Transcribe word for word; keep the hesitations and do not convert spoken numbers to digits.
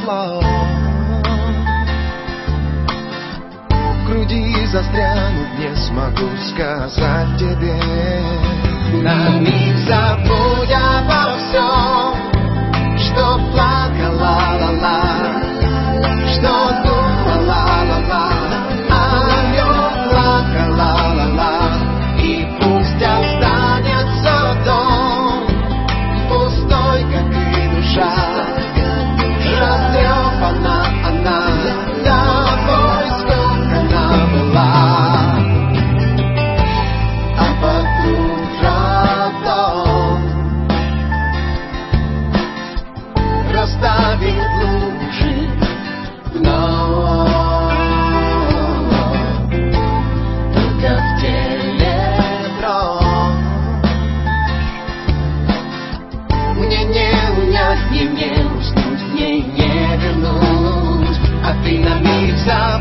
слов. В груди застрянут, не смогу сказать тебе. На миг забудь обо всем, что плакала ла-ла, что думала ла-ла, о нем плакала ла-ла. И пусть останется дом пустой, как и душа, растрепана она тобой, сколько она была. А под утро дом расставит лужи вновь. Только в теле дров мне не унять, не мне уснуть, мне не вернуть. А ты на миг забудь